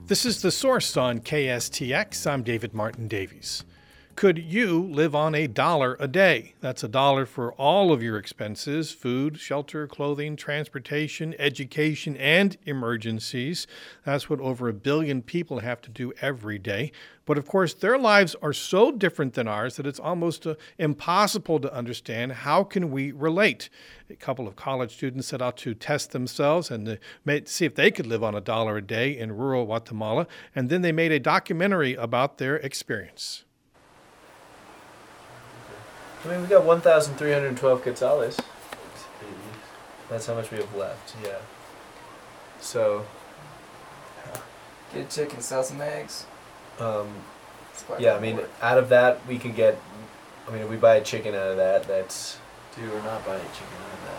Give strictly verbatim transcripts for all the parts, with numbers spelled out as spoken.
This is The Source on K S T X. I'm David Martin Davies. Could you live on a dollar a day? That's a dollar for all of your expenses: food, shelter, clothing, transportation, education, and emergencies. That's what over a billion people have to do every day. But of course, their lives are so different than ours that it's almost uh, impossible to understand. How can we relate? A couple of college students set out to test themselves and to make, see if they could live on a dollar a day in rural Guatemala. And then they made a documentary about their experience. I mean, we got one thousand three hundred twelve quetzales. That's how much we have left, yeah. So... Get a chicken, sell some eggs. Um, yeah, I mean, out of that, we could get... I mean, if we buy a chicken out of that, that's... Dude, we're not buying a chicken out of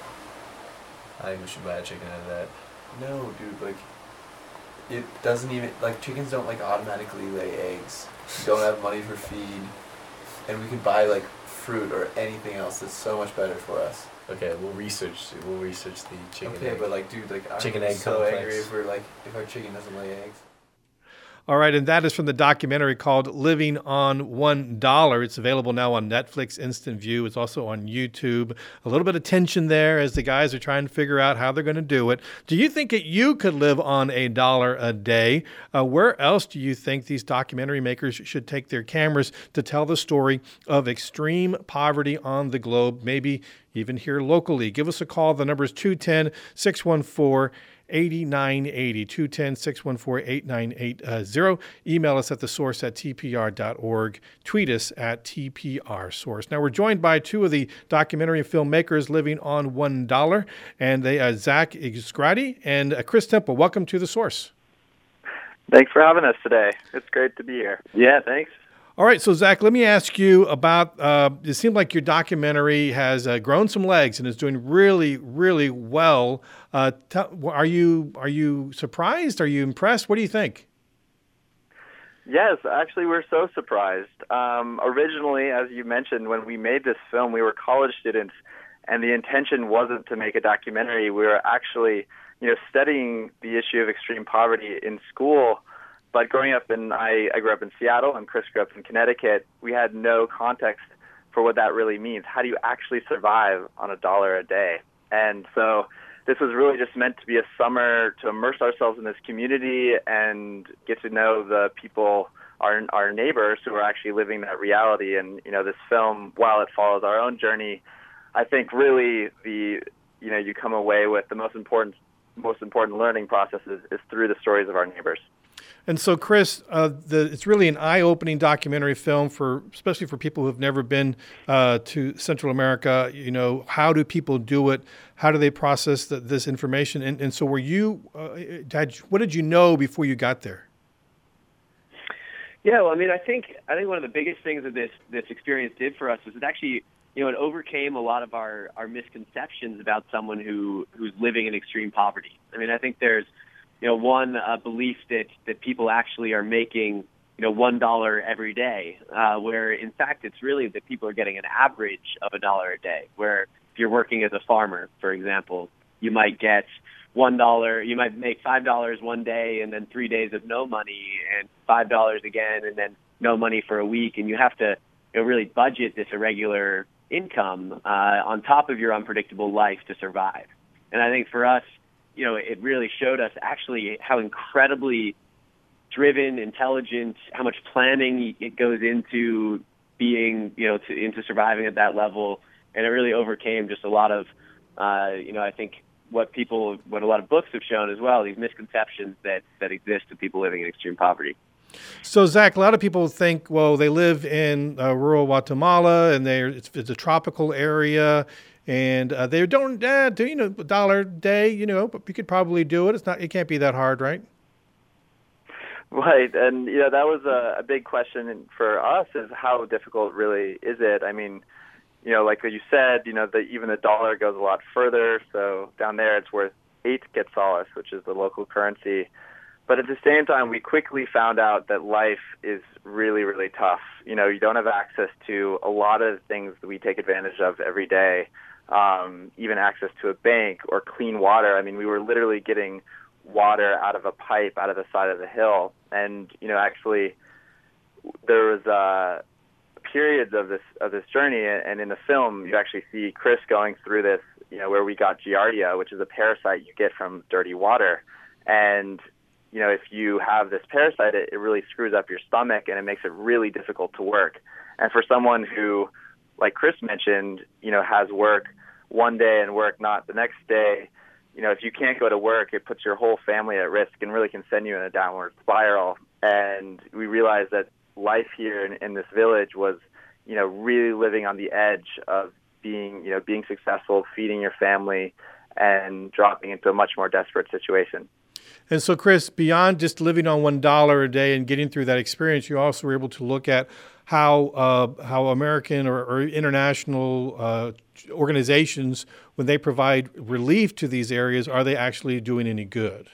that. I think we should buy a chicken out of that. No, dude, like... It doesn't even... Like, chickens don't, like, automatically lay eggs. We don't have money for feed. And we can buy, like, fruit or anything else that's so much better for us. Okay, we'll research. We'll research the chicken. Okay, egg. but like, dude, like, I'm chicken egg so complex. angry if we're like, if our chicken doesn't lay eggs. All right, and that is from the documentary called Living on One Dollar. It's available now on Netflix Instant View. It's also on YouTube. A little bit of tension there as the guys are trying to figure out how they're going to do it. Do you think that you could live on a dollar a day? Uh, where else do you think these documentary makers should take their cameras to tell the story of extreme poverty on the globe, maybe even here locally? Give us a call. The number is two one zero, six one four, eight nine eight zero, two one zero, six one four, eight nine eight zero. Email us at the source at t p r dot org. Tweet us at T P R Source. Now, we're joined by two of the documentary filmmakers living on one dollar, and they are Zach Igskradi and uh, Chris Temple. Welcome to The Source. Thanks for having us today. It's great to be here. Yeah, thanks. All right, so Zach, let me ask you about, uh, it seemed like your documentary has uh, grown some legs and is doing really, really well. Uh, t- are you are you surprised? Are you impressed? What do you think? Yes, actually, we're so surprised. Um, originally, as you mentioned, when we made this film, we were college students, and the intention wasn't to make a documentary. We were actually, you know, studying the issue of extreme poverty in school. But growing up in, I, I grew up in Seattle, and Chris grew up in Connecticut. We had no context for what that really means. How do you actually survive on a dollar a day? And so this was really just meant to be a summer to immerse ourselves in this community and get to know the people, our our neighbors, who are actually living that reality. And, you know, this film, while it follows our own journey, I think really the, you know, you come away with the most important, most important learning process is, is through the stories of our neighbors. And so, Chris, uh, the, it's really an eye-opening documentary film for, especially for people who have never been uh, to Central America. You know, how do people do it? How do they process the, this information? And, and so, were you? Uh, had, what did you know before you got there? Yeah, well, I mean, I think I think one of the biggest things that this this experience did for us was it actually, you know, it overcame a lot of our, our misconceptions about someone who who's living in extreme poverty. I mean, I think there's You know, one uh, belief that, that people actually are making, you know, one dollar every day, uh, where in fact it's really that people are getting an average of a dollar a day. Where if you're working as a farmer, for example, you might get one dollar, you might make five dollars one day, and then three days of no money, and five dollars again, and then no money for a week, and you have to, you know, really budget this irregular income uh, on top of your unpredictable life to survive. And I think for us, you know, it really showed us actually how incredibly driven, intelligent, how much planning it goes into being, you know, to, into surviving at that level. And it really overcame just a lot of, uh, you know, I think what people, what a lot of books have shown as well, these misconceptions that, that exist to people living in extreme poverty. So, Zach, a lot of people think, well, they live in uh, rural Guatemala and they're, it's, it's a tropical area. And uh, they don't uh, do, you know, a dollar a day, you know, but you could probably do it. It's not, it can't be that hard, right? Right. And, you know, that was a, a big question for us is how difficult really is it? I mean, you know, like you said, you know, the, even the dollar goes a lot further. So down there it's worth eight quetzales, which is the local currency. But at the same time, we quickly found out that life is really, really tough. You know, you don't have access to a lot of things that we take advantage of every day. Um, even access to a bank or clean water. I mean, we were literally getting water out of a pipe out of the side of the hill. And, you know, actually there was uh, periods of this of this journey, and in the film you actually see Chris going through this, you know, where we got Giardia, which is a parasite you get from dirty water. And, you know, if you have this parasite, it, it really screws up your stomach and it makes it really difficult to work. And for someone who, like Chris mentioned, you know, has work one day and work not the next day, you know, if you can't go to work, it puts your whole family at risk and really can send you in a downward spiral. And we realized that life here in, in this village was, you know, really living on the edge of being, you know, being successful, feeding your family, and dropping into a much more desperate situation. And so, Chris, beyond just living on one dollar a day and getting through that experience, you also were able to look at how uh, how American or, or international uh, organizations, when they provide relief to these areas, are they actually doing any good?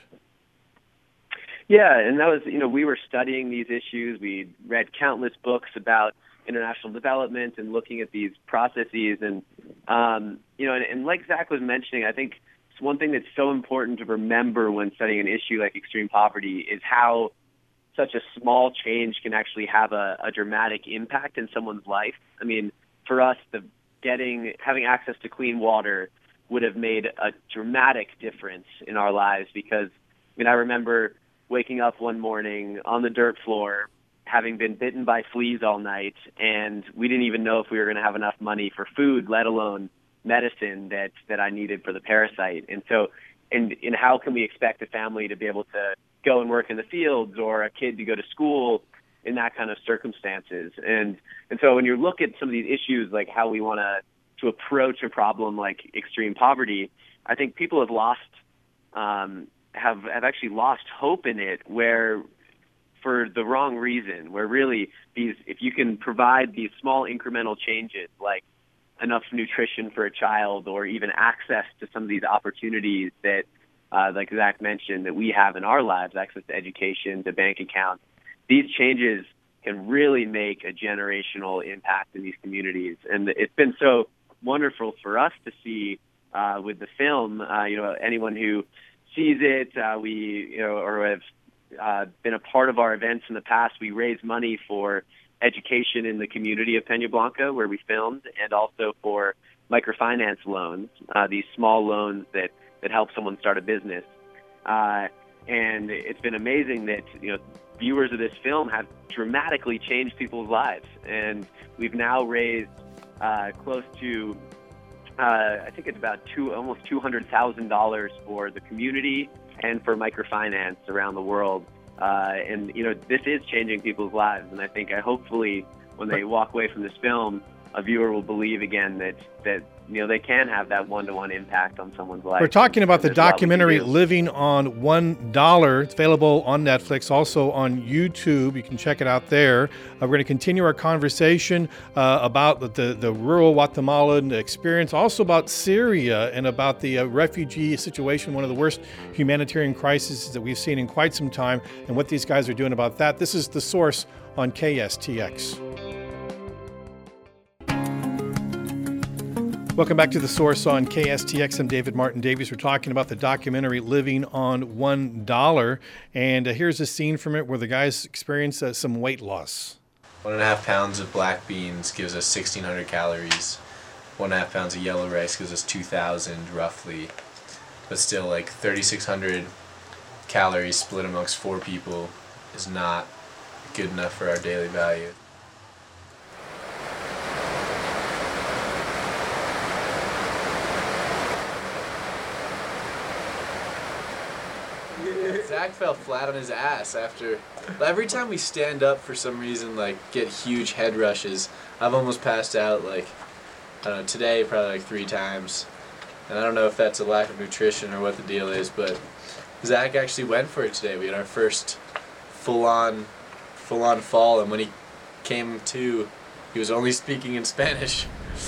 Yeah, and that was, you know, we were studying these issues. We read countless books about international development and looking at these processes. And, um, you know, and, and like Zach was mentioning, I think it's one thing that's so important to remember when studying an issue like extreme poverty is how such a small change can actually have a, a dramatic impact in someone's life. I mean, for us, the getting having access to clean water would have made a dramatic difference in our lives, because, I mean, I remember waking up one morning on the dirt floor, having been bitten by fleas all night, and we didn't even know if we were going to have enough money for food, let alone medicine that, that I needed for the parasite. And so, and, and how can we expect a family to be able to go and work in the fields, or a kid to go to school in that kind of circumstances? And and so when you look at some of these issues, like how we want to to approach a problem like extreme poverty, I think people have lost um, have have actually lost hope in it, where for the wrong reason, where really these, if you can provide these small incremental changes like enough nutrition for a child, or even access to some of these opportunities that Uh, like Zach mentioned, that we have in our lives, access to education, to bank accounts, these changes can really make a generational impact in these communities. And it's been so wonderful for us to see uh, with the film. Uh, you know, anyone who sees it, uh, we, you know, or have uh, been a part of our events in the past, we raise money for education in the community of Peña Blanca, where we filmed, and also for microfinance loans, uh, these small loans that that help someone start a business. Uh, and it's been amazing that, you know, viewers of this film have dramatically changed people's lives. And we've now raised uh, close to, uh, I think it's about two, almost two hundred thousand dollars for the community and for microfinance around the world. Uh, and, you know, this is changing people's lives. And I think I hopefully when they walk away from this film, a viewer will believe again that, that you know, they can have that one-to-one impact on someone's life. We're talking about the documentary we Living on one dollar. It's available on Netflix, also on YouTube. You can check it out there. Uh, we're going to continue our conversation uh, about the, the rural Guatemalan experience, also about Syria and about the uh, refugee situation, one of the worst humanitarian crises that we've seen in quite some time, and what these guys are doing about that. This is The Source on K S T X. Welcome back to The Source on K S T X. I'm David Martin Davies. We're talking about the documentary Living on one dollar. And uh, here's a scene from it where the guys experience uh, some weight loss. One and a half pounds of black beans gives us sixteen hundred calories. One and a half pounds of yellow rice gives us two thousand roughly. But still, like thirty-six hundred calories split amongst four people is not good enough for our daily value. Zach fell flat on his ass after. Every time we stand up for some reason, like, get huge head rushes, I've almost passed out, like, I don't know, today probably like three times. And I don't know if that's a lack of nutrition or what the deal is, but Zach actually went for it today. We had our first full-on, full-on fall, and when he came to, he was only speaking in Spanish.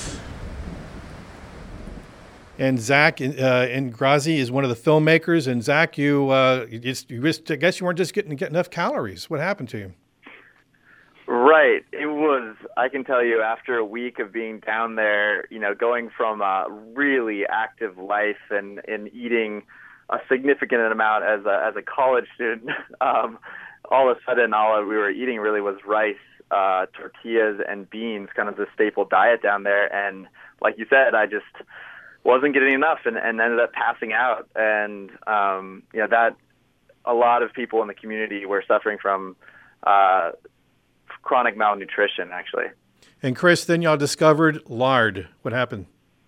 And Zach uh, and Grazi is one of the filmmakers. And Zach, you, uh, you, just, you just, I guess you weren't just getting, getting enough calories. What happened to you? Right. It was, I can tell you, after a week of being down there, you know, going from a really active life and, and eating a significant amount as a as a college student. um, all of a sudden, all we were eating really was rice, uh, tortillas, and beans, kind of the staple diet down there. And like you said, I just wasn't getting enough, and, and ended up passing out. And um, you know that a lot of people in the community were suffering from uh, chronic malnutrition, actually. And Chris, then y'all discovered lard. What happened?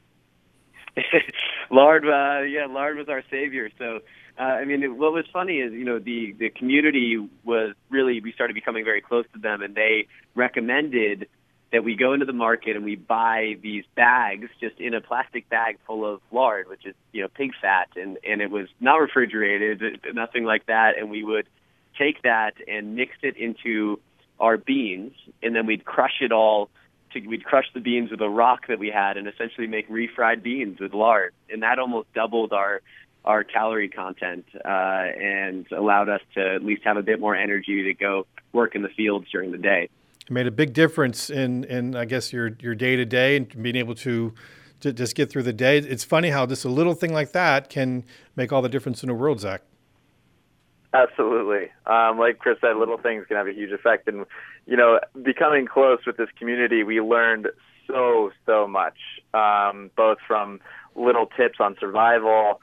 Lard, uh, yeah, lard was our savior. So, uh, I mean, it, what was funny is, you know, the, the community was really, we started becoming very close to them, and they recommended that we go into the market and we buy these bags, just in a plastic bag full of lard, which is, you know, pig fat, and, and it was not refrigerated, nothing like that, and we would take that and mix it into our beans, and then we'd crush it all. To, we'd crush the beans with a rock that we had and essentially make refried beans with lard. And that almost doubled our our calorie content uh, and allowed us to at least have a bit more energy to go work in the fields during the day. It made a big difference in, in I guess, your your day-to-day and being able to, to just get through the day. It's funny how just a little thing like that can make all the difference in the world, Zach. Absolutely. Um, like Chris said, little things can have a huge effect. And, you know, becoming close with this community, we learned so, so much, um, both from little tips on survival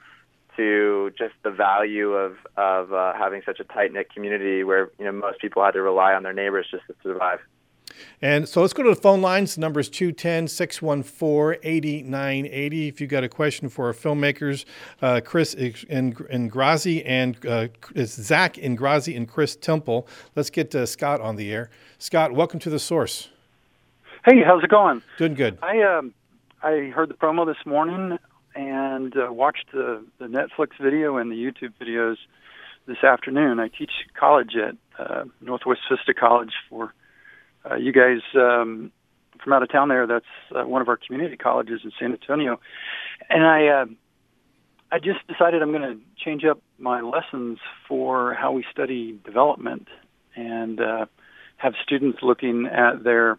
to just the value of, of uh, having such a tight-knit community where, you know, most people had to rely on their neighbors just to survive. And so let's go to the phone lines. The number is two one zero, six one four, eight nine eight zero. If you've got a question for our filmmakers, uh, Chris Ingrasci and uh, it's Zach Ingrasci and Chris Temple. Let's get uh, Scott on the air. Scott, welcome to The Source. Hey, how's it going? Doing good. I um, I heard the promo this morning and uh, watched the, the Netflix video and the YouTube videos this afternoon. I teach college at uh, Northwest Vista College for Uh, you guys um, from out of town there. That's uh, one of our community colleges in San Antonio. And I uh, I just decided I'm going to change up my lessons for how we study development and uh, have students looking at their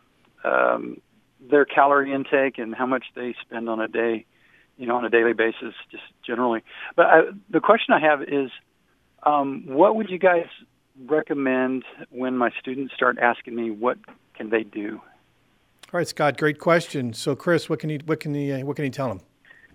um, their calorie intake and how much they spend on a day, you know, on a daily basis, just generally. But I, the question I have is, um, what would you guys recommend when my students start asking me what can they do? All right, Scott, great question. So, Chris, what can you what can you what can you tell them?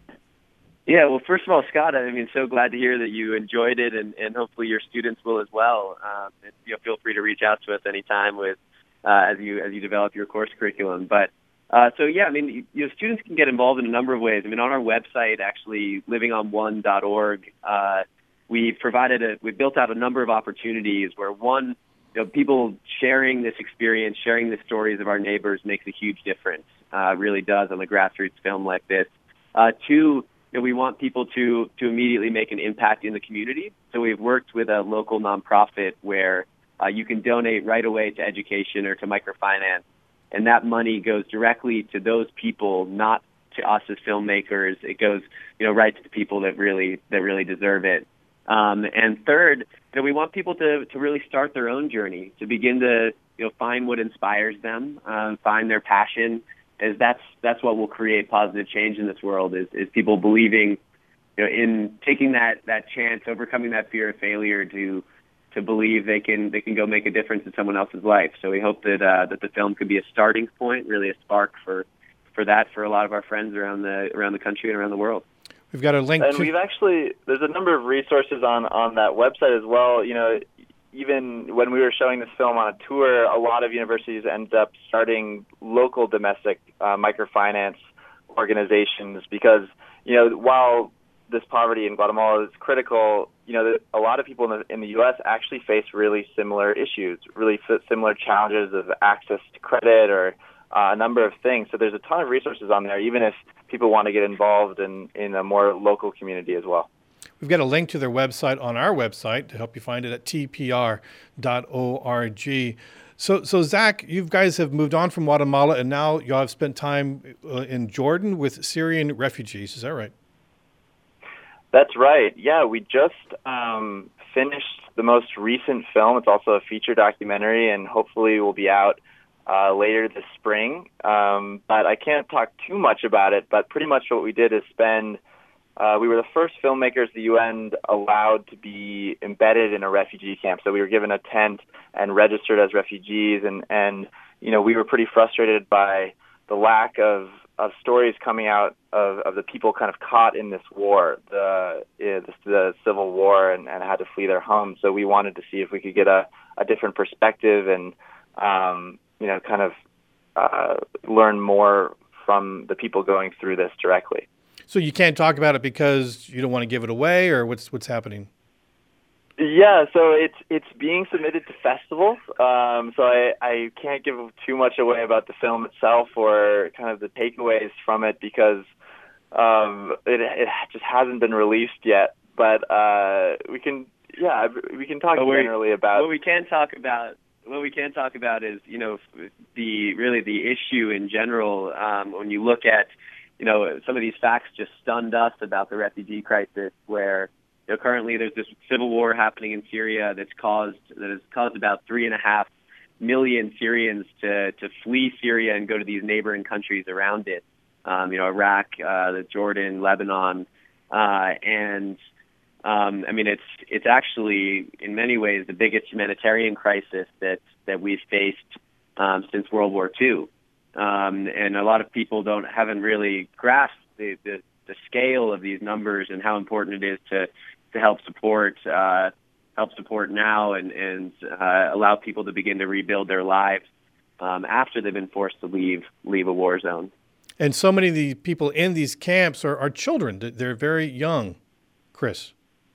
Yeah, well, first of all, Scott, I mean, so glad to hear that you enjoyed it, and, and hopefully your students will as well. Um, and, you know, feel free to reach out to us anytime with uh, as you as you develop your course curriculum. But uh, so yeah, I mean, you know, students can get involved in a number of ways. I mean, on our website, actually, living on one dot org. Uh, We provided a, we built out a number of opportunities where one, you know, people sharing this experience, sharing the stories of our neighbors makes a huge difference. Uh, really does on a grassroots film like this. Uh, two, you know, we want people to to immediately make an impact in the community. So we've worked with a local nonprofit where uh, you can donate right away to education or to microfinance, and that money goes directly to those people, not to us as filmmakers. It goes, you know, right to the people that really that really deserve it. Um, and third, you know, we want people to, to really start their own journey, to begin to, you know, find what inspires them, um, find their passion, as that's that's what will create positive change in this world, is, is people believing, you know, in taking that, that chance, overcoming that fear of failure to to believe they can they can go make a difference in someone else's life. So we hope that uh, that the film could be a starting point, really a spark for, for that for a lot of our friends around the around the country and around the world. We've got a link and to... we've actually, there's a number of resources on, on that website as well. You know, even when we were showing this film on a tour, a lot of universities end up starting local domestic uh, microfinance organizations because, you know, while this poverty in Guatemala is critical, you know, a lot of people in the, in the U S actually face really similar issues, really similar challenges of access to credit or Uh, a number of things. So there's a ton of resources on there, even if people want to get involved in, in a more local community as well. We've got a link to their website on our website to help you find it at T P R dot org. So, so Zach, you guys have moved on from Guatemala, and now y'all have spent time uh, in Jordan with Syrian refugees. Is that right? That's right. Yeah, we just um, finished the most recent film. It's also a feature documentary, and hopefully will be out Uh, later this spring, um, but I can't talk too much about it. But pretty much what we did is spend uh, we were the first filmmakers the U N allowed to be embedded in a refugee camp. So we were given a tent and registered as refugees, and, and you know, we were pretty frustrated by the lack of, of stories coming out of, of the people kind of caught in this war, the, uh, the, the civil war, and, and had to flee their homes. So we wanted to see if we could get a, a different perspective and, um, you know, kind of uh, learn more from the people going through this directly. So you can't talk about it because you don't want to give it away, or what's what's happening? Yeah, so it's it's being submitted to festivals. Um, so I, I can't give too much away about the film itself or kind of the takeaways from it because um, it it just hasn't been released yet. But uh, we can yeah we can talk generally about what we can talk about. What we can talk about is you know the really the issue in general. Um, when you look at you know some of these facts just stunned us about the refugee crisis, where you know, currently, there's this civil war happening in Syria that's caused that has caused about three and a half million Syrians to to flee Syria and go to these neighboring countries around it. Um, you know, Iraq, uh, Jordan, Lebanon, uh, and um, I mean, it's it's actually in many ways the biggest humanitarian crisis that that we've faced um, since World War Two, um, and a lot of people don't haven't really grasped the, the the scale of these numbers and how important it is to to help support uh, help support now and and uh, allow people to begin to rebuild their lives um, after they've been forced to leave leave a war zone. And so many of the people in these camps are, are children. They're very young, Chris.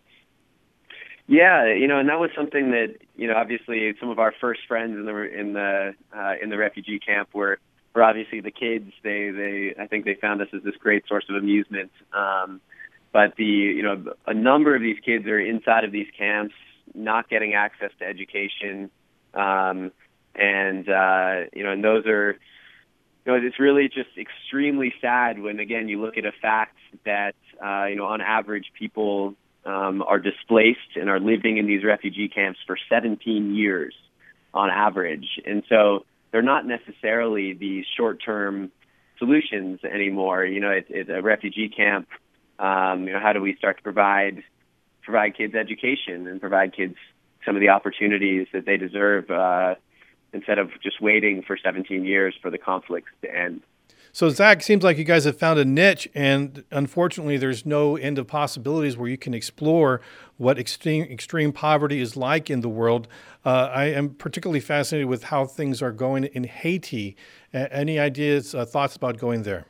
Yeah, you know, and that was something that you know, obviously, some of our first friends in the in the uh, in the refugee camp were were obviously the kids. They they I think they found us as this great source of amusement. Um, But the you know a number of these kids are inside of these camps, not getting access to education, um, and uh, you know, and those are you know it's really just extremely sad when again you look at a fact that uh, you know on average people um, are displaced and are living in these refugee camps for seventeen years on average, and so they're not necessarily these short-term solutions anymore. You know, it's, it's a refugee camp. Um, you know, how do we start to provide provide kids education and provide kids some of the opportunities that they deserve uh, instead of just waiting for seventeen years for the conflicts to end? So, Zach, seems like you guys have found a niche, and unfortunately, there's no end of possibilities where you can explore what extreme extreme poverty is like in the world. Uh, I am particularly fascinated with how things are going in Haiti. Uh, any ideas, uh, thoughts about going there?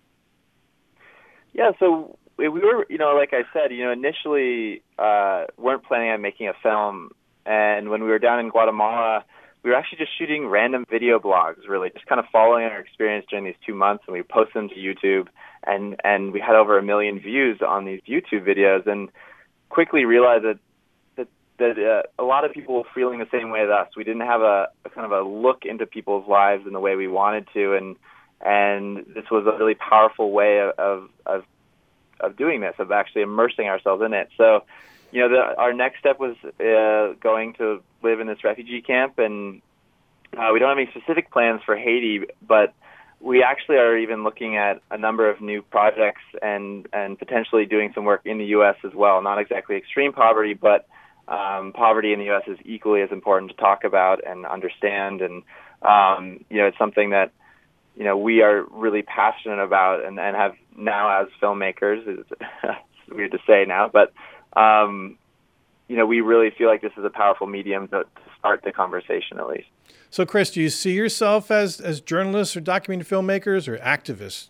Yeah, so we were, you know, like I said, you know, initially uh, weren't planning on making a film, and when we were down in Guatemala, we were actually just shooting random video blogs, really, just kind of following our experience during these two months, and we posted them to YouTube, and, and we had over a million views on these YouTube videos, and quickly realized that that, that uh, a lot of people were feeling the same way as us. We didn't have a, a kind of a look into people's lives in the way we wanted to, and and this was a really powerful way of, of, of of doing this, of actually immersing ourselves in it. So, you know, the, our next step was uh, going to live in this refugee camp, and uh, we don't have any specific plans for Haiti, but we actually are even looking at a number of new projects and, and potentially doing some work in the U S as well. Not exactly extreme poverty, but um, poverty in the U S is equally as important to talk about and understand, and, um, you know, it's something that you know, we are really passionate about and, and have now as filmmakers, it's, it's weird to say now, but, um, you know, we really feel like this is a powerful medium to, to start the conversation at least. So, Chris, do you see yourself as, as journalists or documentary filmmakers or activists?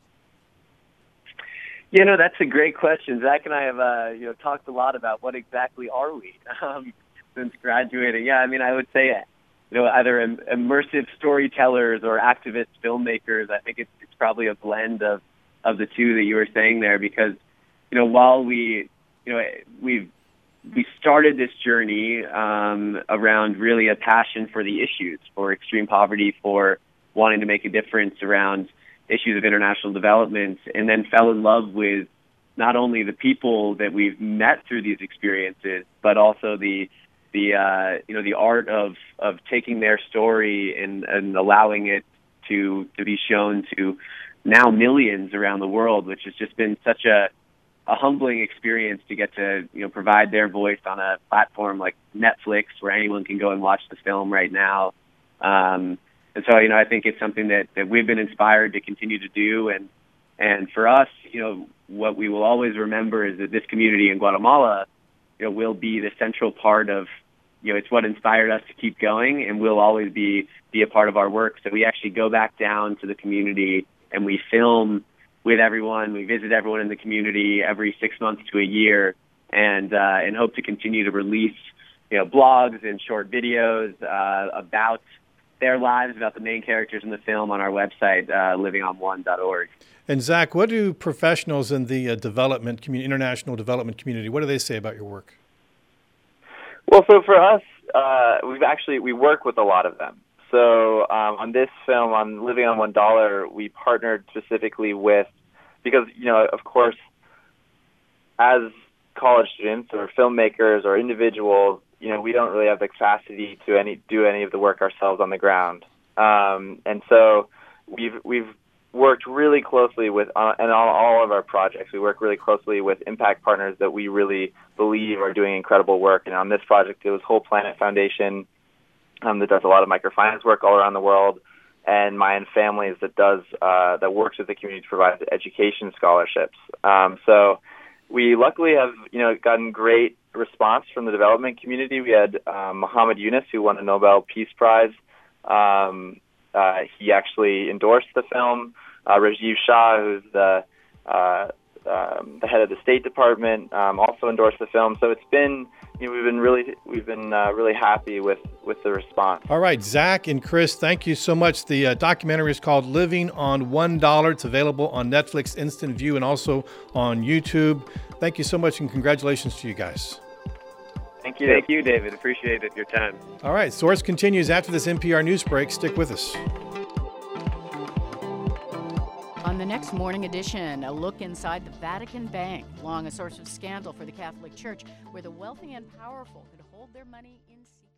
You know, that's a great question. Zach and I have, uh, you know, talked a lot about what exactly are we um, since graduating. Yeah, I mean, I would say it. You know, either im- immersive storytellers or activist filmmakers. I think it's, it's probably a blend of, of the two that you were saying there, because, you know, while we, you know, we've, we started this journey um, around really a passion for the issues, for extreme poverty, for wanting to make a difference around issues of international development, and then fell in love with not only the people that we've met through these experiences, but also the the uh, you know the art of of taking their story and, and allowing it to to be shown to now millions around the world, which has just been such a a humbling experience to get to, you know, provide their voice on a platform like Netflix, where anyone can go and watch the film right now. Um, and so, you know, I think it's something that, that we've been inspired to continue to do. And, and for us, you know, what we will always remember is that this community in Guatemala, you know, will be the central part of, you know, it's what inspired us to keep going, and will always be, be a part of our work. So we actually go back down to the community and we film with everyone. We visit everyone in the community every six months to a year, and uh, and hope to continue to release, you know, blogs and short videos uh, about their lives, about the main characters in the film on our website, uh, living on one dot org. And Zach, what do professionals in the uh, development community, international development community, what do they say about your work? Well, so for us, uh, we've actually, we work with a lot of them. So um, on this film, on Living on One Dollar, we partnered specifically with, because, you know, of course, as college students or filmmakers or individuals, you know, we don't really have the capacity to any do any of the work ourselves on the ground. Um, and so we've we've worked really closely with, uh, and all, all of our projects, we work really closely with impact partners that we really believe are doing incredible work. And on this project, it was Whole Planet Foundation, Um, that does a lot of microfinance work all around the world, and Mayan Families that does uh, that works with the community to provide education scholarships. Um, so we luckily have you know gotten great response from the development community. We had um, Muhammad Yunus, who won a Nobel Peace Prize. Um, uh, he actually endorsed the film. Uh, Rajiv Shah, who's the uh, um, the head of the State Department, um, also endorsed the film. So it's been You know, we've been really, we've been uh, really happy with, with the response. All right, Zach and Chris, thank you so much. The uh, documentary is called Living on One Dollar. It's available on Netflix Instant View and also on YouTube. Thank you so much, and congratulations to you guys. Thank you. Thank you, David. Appreciate it, your time. All right, Source continues after this N P R news break. Stick with us. On the next Morning Edition, a look inside the Vatican Bank, long a source of scandal for the Catholic Church, where the wealthy and powerful could hold their money in secret.